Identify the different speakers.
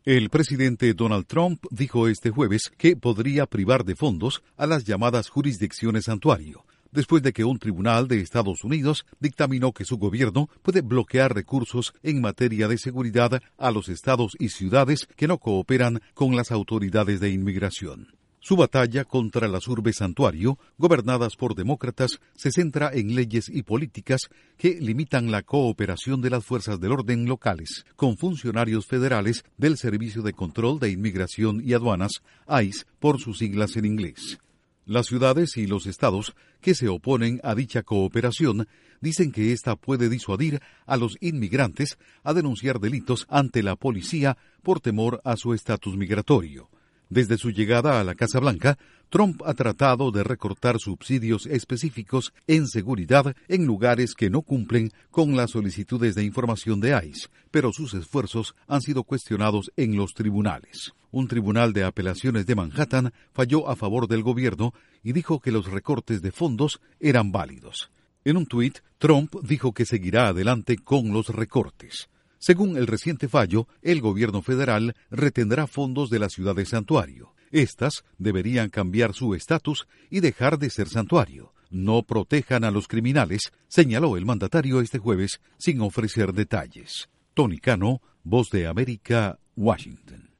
Speaker 1: El presidente Donald Trump dijo este jueves que podría privar de fondos a las llamadas jurisdicciones santuario, después de que un tribunal de Estados Unidos dictaminó que su gobierno puede bloquear recursos en materia de seguridad a los estados y ciudades que no cooperan con las autoridades de inmigración. Su batalla contra las urbes santuario, gobernadas por demócratas, se centra en leyes y políticas que limitan la cooperación de las fuerzas del orden locales con funcionarios federales del Servicio de Control de Inmigración y Aduanas, ICE, por sus siglas en inglés. Las ciudades y los estados que se oponen a dicha cooperación dicen que ésta puede disuadir a los inmigrantes a denunciar delitos ante la policía por temor a su estatus migratorio. Desde su llegada a la Casa Blanca, Trump ha tratado de recortar subsidios específicos en seguridad en lugares que no cumplen con las solicitudes de información de ICE, pero sus esfuerzos han sido cuestionados en los tribunales. Un tribunal de apelaciones de Manhattan falló a favor del gobierno y dijo que los recortes de fondos eran válidos. En un tuit, Trump dijo que seguirá adelante con los recortes. Según el reciente fallo, el gobierno federal retendrá fondos de la ciudad de santuario. Estas deberían cambiar su estatus y dejar de ser santuario. No protejan a los criminales, señaló el mandatario este jueves sin ofrecer detalles. Tony Cano, Voz de América, Washington.